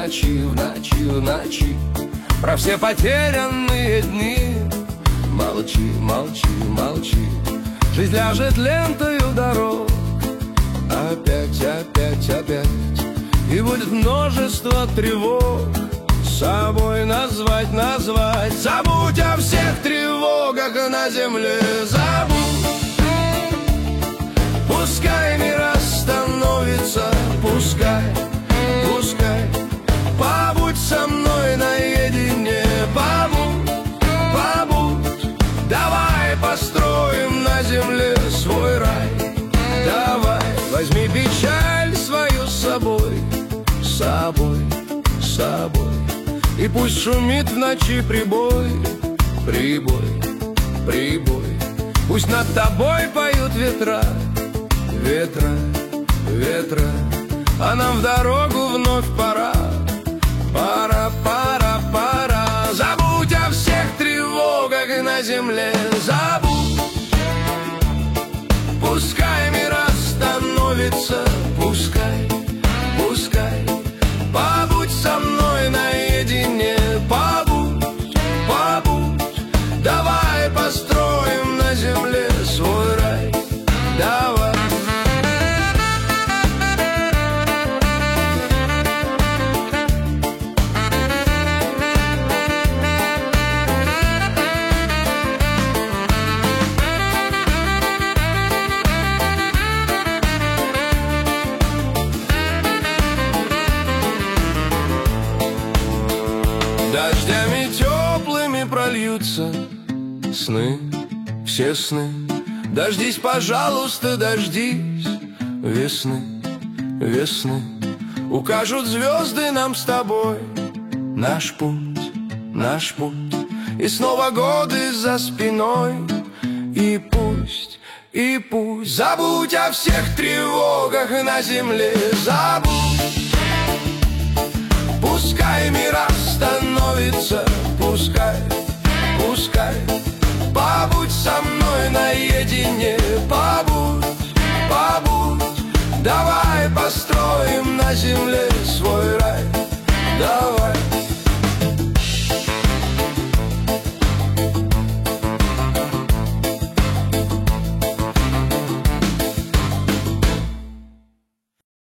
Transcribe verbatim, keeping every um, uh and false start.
ночи, в ночи, в ночи, про все потерянные дни. Молчи, молчи, молчи, жизнь ляжет лентою дорог. Опять, опять, опять, и будет множество тревог. С собой назвать, назвать. Забудь о всех тревогах на земле, забудь. Пускай мир остановится, пускай, пускай. Побудь со мной наедине, побудь, побудь. Давай построим на земле свой рай. Давай, возьми печаль свою с собой, с собой, с собой. И пусть шумит в ночи прибой, прибой, прибой. Пусть над тобой поют ветра, ветра, ветра. А нам в дорогу вновь пора, пора, пора, пора. Забудь о всех тревогах на земле, забудь. Пускай мир остановится, пускай, пускай. Побудь со мной наедине, побудь, побудь. Давай построим на земле свой рай, давай. Дождями теплыми прольются сны, все сны. Дождись, пожалуйста, дождись весны, весны. Укажут звезды нам с тобой наш путь, наш путь. И снова годы за спиной. И пусть, и пусть. Забудь о всех тревогах на земле, забудь. Пускай мир остановится, пускай, пускай. Побудь со мной наедине, побудь, побудь. Давай построим на земле свой рай, давай.